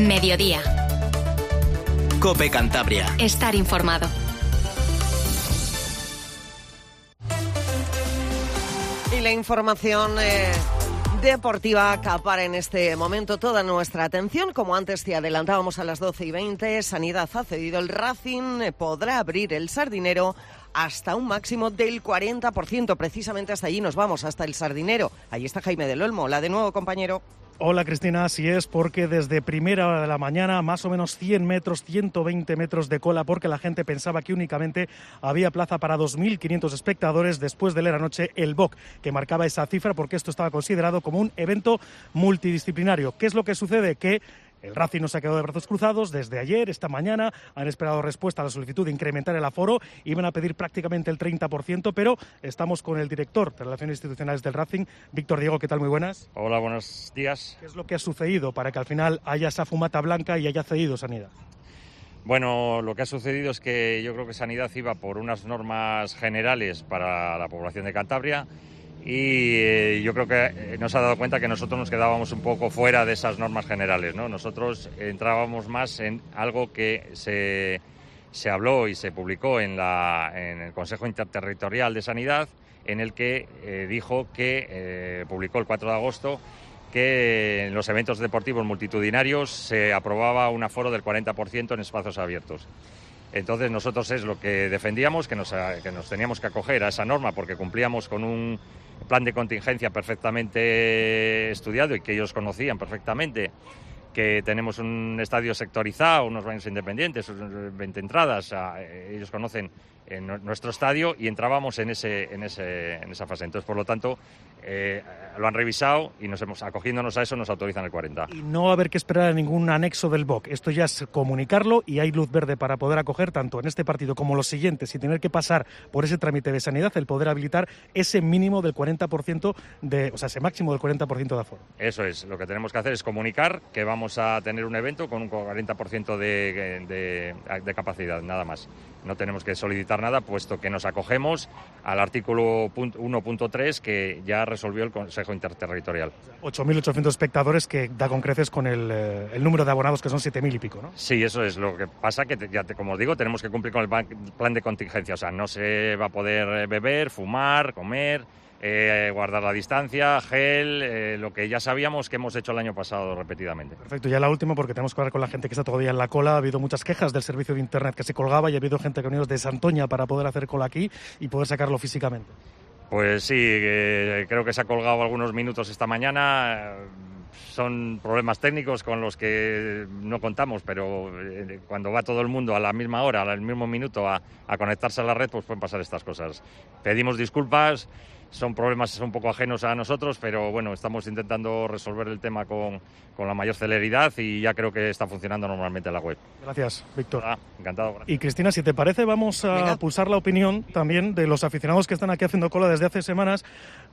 Mediodía. COPE Cantabria. Estar informado. Y la información deportiva acapara en este momento toda nuestra atención. Como antes te adelantábamos a las 12:20, Sanidad ha cedido el Racing, podrá abrir el Sardinero hasta un máximo del 40%. Precisamente hasta allí nos vamos, hasta el Sardinero. Ahí está Jaime del Olmo. Hola de nuevo, compañero. Hola Cristina, así es, porque desde primera hora de la mañana, más o menos 100 metros, 120 metros de cola, porque la gente pensaba que únicamente había plaza para 2.500 espectadores después de leer anoche el BOC, que marcaba esa cifra porque esto estaba considerado como un evento multidisciplinario. ¿Qué es lo que sucede? Que el Racing no se ha quedado de brazos cruzados. Desde ayer, esta mañana, han esperado respuesta a la solicitud de incrementar el aforo. Iban a pedir prácticamente el 30%, pero estamos con el director de Relaciones Institucionales del Racing, Víctor Diego. ¿Qué tal? Muy buenas. Hola, buenos días. ¿Qué es lo que ha sucedido para que al final haya esa fumata blanca y haya cedido Sanidad? Bueno, lo que ha sucedido es que yo creo que Sanidad iba por unas normas generales para la población de Cantabria y yo creo que nos ha dado cuenta que nosotros nos quedábamos un poco fuera de esas normas generales, ¿no? Nosotros entrábamos más en algo que se habló y se publicó en el Consejo Interterritorial de Sanidad, en el que dijo que, publicó el 4 de agosto, que en los eventos deportivos multitudinarios se aprobaba un aforo del 40% en espacios abiertos. Entonces nosotros es lo que defendíamos, que nos teníamos que acoger a esa norma porque cumplíamos con un plan de contingencia perfectamente estudiado y que ellos conocían perfectamente, que tenemos un estadio sectorizado, unos baños independientes, 20 entradas, ellos conocen en nuestro estadio y entrábamos en esa fase. Entonces, por lo tanto, lo han revisado y acogiéndonos a eso nos autorizan el 40%. Y no va a haber que esperar a ningún anexo del BOC. Esto ya es comunicarlo y hay luz verde para poder acoger tanto en este partido como los siguientes, sin tener que pasar por ese trámite de Sanidad, el poder habilitar ese mínimo del 40%, ese máximo del 40% de aforo. Eso es, lo que tenemos que hacer es comunicar que vamos a tener un evento con un 40% de capacidad, nada más. No tenemos que solicitar nada, puesto que nos acogemos al artículo 1.3 que ya resolvió el Consejo Interterritorial. 8.800 espectadores, que da con creces con el número de abonados, que son 7.000 y pico, ¿no? Sí, eso es. Lo que pasa que, como os digo, tenemos que cumplir con el plan de contingencia. O sea, no se va a poder beber, fumar, comer, guardar la distancia, gel, lo que ya sabíamos que hemos hecho el año pasado repetidamente. Perfecto, ya la última, porque tenemos que hablar con la gente que está todavía en la cola. Ha habido muchas quejas del servicio de internet que se colgaba y ha habido gente que ha venido desde Santoña para poder hacer cola aquí y poder sacarlo físicamente. Pues sí, creo que se ha colgado algunos minutos esta mañana. Son problemas técnicos con los que no contamos, pero cuando va todo el mundo a la misma hora, al mismo minuto a conectarse a la red, pues pueden pasar estas cosas. Pedimos disculpas, son problemas un poco ajenos a nosotros, pero bueno, estamos intentando resolver el tema con la mayor celeridad y ya creo que está funcionando normalmente la web. Gracias, Víctor. Encantado. Gracias. Y Cristina, si te parece, vamos a pulsar la opinión también de los aficionados que están aquí haciendo cola desde hace semanas,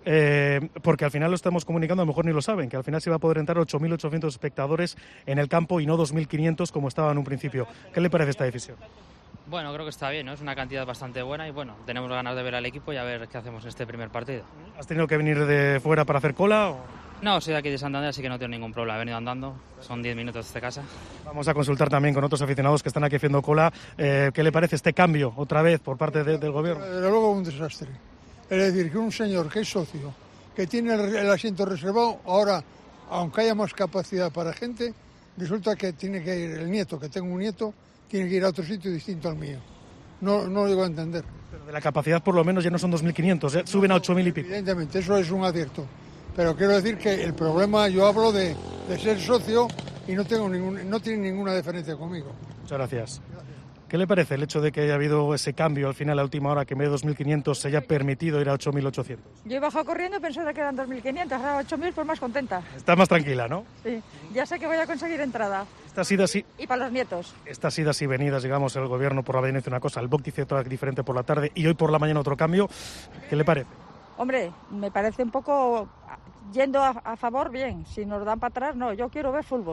porque al final lo estamos comunicando, a lo mejor ni lo saben, que al final se va a poder entrar 8.800 espectadores en el campo y no 2.500 como estaba en un principio. ¿Qué le parece esta decisión? Bueno, creo que está bien, ¿no? Es una cantidad bastante buena y bueno, tenemos ganas de ver al equipo y a ver qué hacemos en este primer partido. ¿Has tenido que venir de fuera para hacer cola? No, soy de aquí de Santander, así que no tengo ningún problema. He venido andando, son 10 minutos desde casa. Vamos a consultar también con otros aficionados que están aquí haciendo cola. ¿Qué le parece este cambio otra vez por parte del gobierno? Desde luego un desastre. Es decir, que un señor que es socio, que tiene el asiento reservado, ahora, aunque haya más capacidad para gente, resulta que tiene que ir el nieto, que tengo un nieto, tiene que ir a otro sitio distinto al mío. No lo digo a entender. Pero de la capacidad por lo menos ya no son 2.500, suben a 8.000 y pico. Evidentemente, eso es un acierto. Pero quiero decir que el problema, yo hablo de ser socio y no tiene ninguna diferencia conmigo. Muchas gracias. ¿Qué le parece el hecho de que haya habido ese cambio al final, a última hora, que en vez de 2.500 se haya permitido ir a 8.800? Yo he bajado corriendo y pensaba que eran 2.500, ahora 8.000, pues más contenta. Está más tranquila, ¿no? Sí, ya sé que voy a conseguir entrada. Esta idas y para los nietos. Estas idas y venidas, digamos, el gobierno por la mañana dice una cosa, el BOC dice otra diferente por la tarde y hoy por la mañana otro cambio. ¿Qué le parece? Hombre, me parece un poco, yendo a favor, bien. Si nos dan para atrás, no, yo quiero ver fútbol.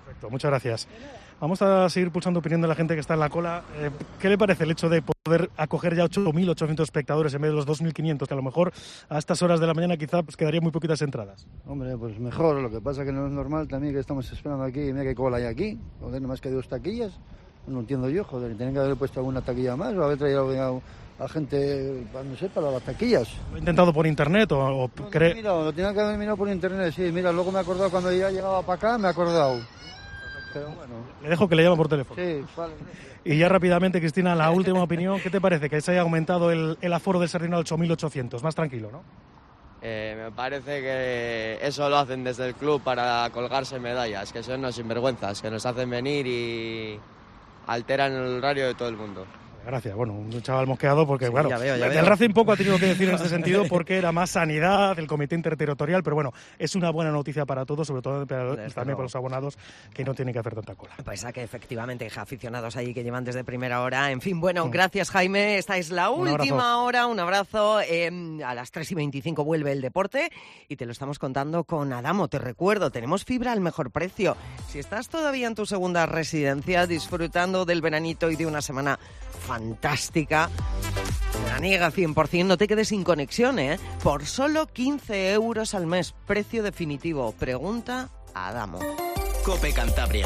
Perfecto, muchas gracias. Vamos a seguir pulsando opinión de la gente que está en la cola. ¿Qué le parece el hecho de poder acoger ya 8.800 espectadores en vez de los 2.500, que a lo mejor a estas horas de la mañana quizá pues quedaría muy poquitas entradas? Hombre, pues mejor. Lo que pasa que no es normal también que estamos esperando aquí. Mira qué cola hay aquí. Joder, nomás que 2 taquillas. No entiendo yo, joder. Tienen que haber puesto alguna taquilla más o haber traído a gente, no sé, para las taquillas. ¿Lo he intentado por internet o cree...? Lo tenía que haber mirado por internet, sí. Mira, luego me he acordado cuando ya llegaba para acá, me he acordado. Pero bueno. Le dejo que le llame por teléfono. Sí, vale. Y ya rápidamente, Cristina, la última opinión. ¿Qué te parece que se haya aumentado el aforo del Sardinero a 8.800? Más tranquilo, ¿no? Me parece que eso lo hacen desde el club para colgarse medallas, que son unos sinvergüenzas, que nos hacen venir y alteran el horario de todo el mundo. Gracias. Bueno, un chaval mosqueado porque, sí, claro, ya veo. El Racing poco ha tenido que decir en este sentido porque era más sanidad, el comité interterritorial, pero bueno, es una buena noticia para todos, sobre todo también para los abonados que no tienen que hacer tanta cola. Pues a que efectivamente hay aficionados allí que llevan desde primera hora. En fin, bueno, gracias Jaime. Esta es la última hora. Un abrazo. A las 3:25 vuelve el deporte y te lo estamos contando con Adamo. Te recuerdo, tenemos fibra al mejor precio. Si estás todavía en tu segunda residencia disfrutando del veranito y de una semana fantástica, veraniega 100%, no te quedes sin conexión, por solo 15 euros al mes, precio definitivo. Pregunta a Adamo. COPE Cantabria.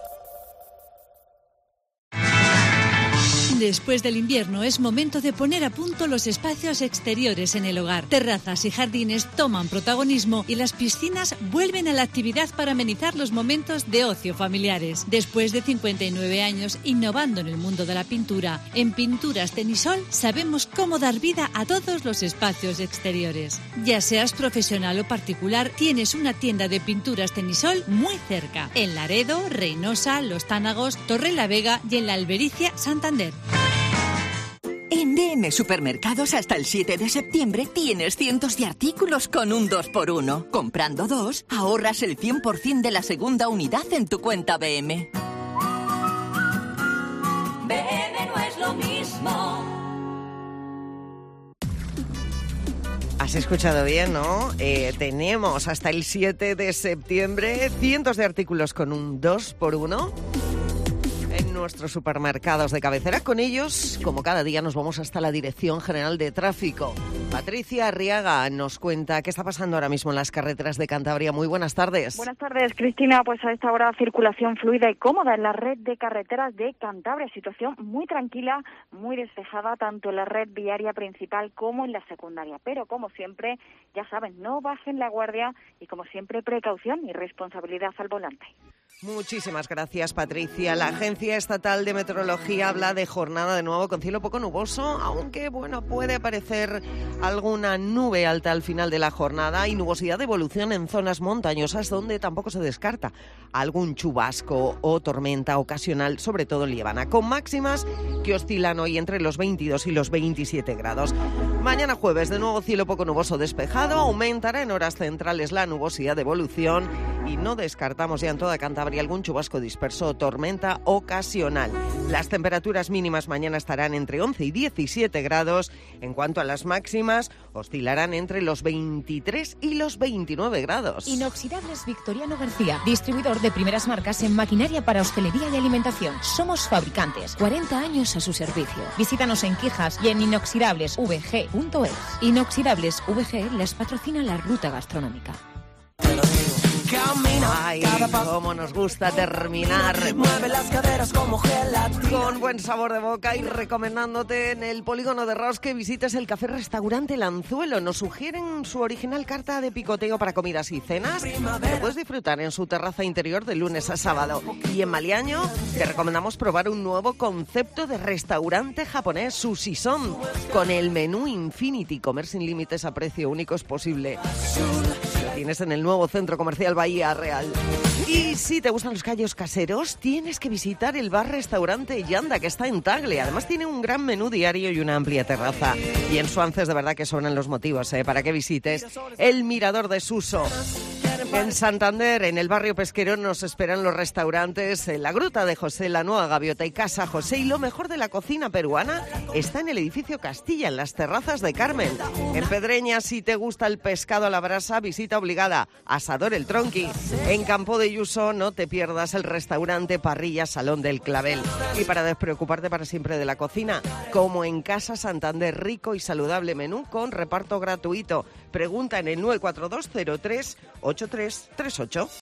Después del invierno es momento de poner a punto los espacios exteriores en el hogar. Terrazas y jardines toman protagonismo y las piscinas vuelven a la actividad para amenizar los momentos de ocio familiares. Después de 59 años innovando en el mundo de la pintura, en Pinturas Tenisol sabemos cómo dar vida a todos los espacios exteriores. Ya seas profesional o particular, tienes una tienda de Pinturas Tenisol muy cerca. En Laredo, Reynosa, Los Tánagos, Torrelavega y en la Albericia, Santander. En DM Supermercados hasta el 7 de septiembre tienes cientos de artículos con un 2x1. Comprando 2, ahorras el 100% de la segunda unidad en tu cuenta BM. BM no es lo mismo. Has escuchado bien, ¿no? Tenemos hasta el 7 de septiembre cientos de artículos con un 2x1. En nuestros supermercados de cabecera. Con ellos, como cada día, nos vamos hasta la Dirección General de Tráfico. Patricia Arriaga nos cuenta qué está pasando ahora mismo en las carreteras de Cantabria. Muy buenas tardes. Buenas tardes, Cristina. Pues a esta hora circulación fluida y cómoda en la red de carreteras de Cantabria. Situación muy tranquila, muy despejada, tanto en la red viaria principal como en la secundaria. Pero, como siempre, ya saben, no bajen la guardia y, como siempre, precaución y responsabilidad al volante. Muchísimas gracias, Patricia. La Agencia Estatal de Meteorología habla de jornada de nuevo con cielo poco nuboso, aunque bueno, puede aparecer alguna nube alta al final de la jornada y nubosidad de evolución en zonas montañosas donde tampoco se descarta algún chubasco o tormenta ocasional, sobre todo en Liébana, con máximas que oscilan hoy entre los 22 y los 27 grados. Mañana jueves, de nuevo cielo poco nuboso despejado, aumentará en horas centrales la nubosidad de evolución y no descartamos ya en toda Cantabria algún chubasco disperso o tormenta ocasional. Las temperaturas mínimas mañana estarán entre 11 y 17 grados. En cuanto a las máximas, oscilarán entre los 23 y los 29 grados. Inoxidables Victoriano García, distribuidor de primeras marcas en maquinaria para hostelería y alimentación. Somos fabricantes, 40 años a su servicio. Visítanos en Quijas y en inoxidablesvg.es. Inoxidables VG les patrocina la ruta gastronómica. Ay, cómo nos gusta terminar con buen sabor de boca y recomendándote en el Polígono de Ros que visites el café-restaurante El Anzuelo. Nos sugieren su original carta de picoteo para comidas y cenas. Lo puedes disfrutar en su terraza interior de lunes a sábado. Y en Maliaño te recomendamos probar un nuevo concepto de restaurante japonés, Sushi Son, con el menú Infinity. Comer sin límites a precio único es posible. Lo tienes en el nuevo Centro Comercial Bahía Real. Y si te gustan los callos caseros, tienes que visitar el bar-restaurante Yanda, que está en Tagle. Además tiene un gran menú diario y una amplia terraza. Y en Suances de verdad que sobran los motivos para que visites el Mirador de Suso. En Santander, en el barrio pesquero, nos esperan los restaurantes La Gruta de José, La Nueva Gaviota y Casa José. Y lo mejor de la cocina peruana está en el edificio Castilla, en las terrazas de Carmen. En Pedreña, si te gusta el pescado a la brasa, visita obligada Asador El Tronqui. En Campo de Yuso, no te pierdas el restaurante Parrilla Salón del Clavel. Y para despreocuparte para siempre de la cocina, como en Casa Santander, rico y saludable menú con reparto gratuito. Pregunta en el 942038338.